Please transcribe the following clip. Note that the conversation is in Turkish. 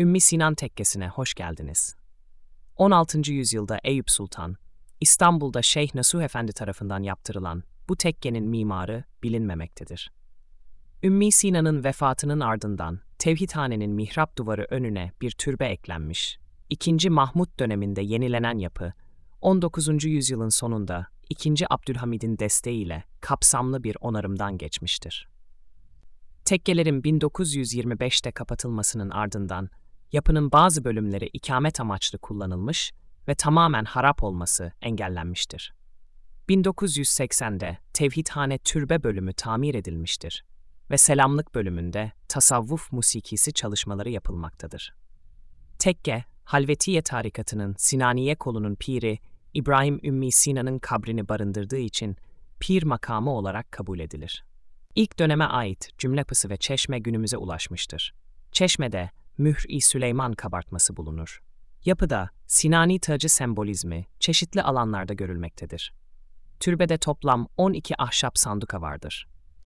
Ümmü Sinan Tekkesi'ne hoş geldiniz. 16. yüzyılda Eyüp Sultan, İstanbul'da Şeyh Nasuh Efendi tarafından yaptırılan bu tekkenin mimarı bilinmemektedir. Ümmü Sinan'ın vefatının ardından Tevhidhane'nin mihrap duvarı önüne bir türbe eklenmiş. II. Mahmud döneminde yenilenen yapı, 19. yüzyılın sonunda II. Abdülhamid'in desteğiyle kapsamlı bir onarımdan geçmiştir. Tekkelerin 1925'te kapatılmasının ardından yapının bazı bölümleri ikamet amaçlı kullanılmış ve tamamen harap olması engellenmiştir. 1980'de Tevhidhane Türbe bölümü tamir edilmiştir ve Selamlık bölümünde tasavvuf musikisi çalışmaları yapılmaktadır. Tekke, Halvetiye tarikatının Sinaniye kolunun piri İbrahim Ümmü Sinan'ın kabrini barındırdığı için pir makamı olarak kabul edilir. İlk döneme ait cümle yapısı ve çeşme günümüze ulaşmıştır. Çeşmede Mühr-i Süleyman kabartması bulunur. Yapıda Sinani tacı sembolizmi çeşitli alanlarda görülmektedir. Türbede toplam 12 ahşap sanduka vardır.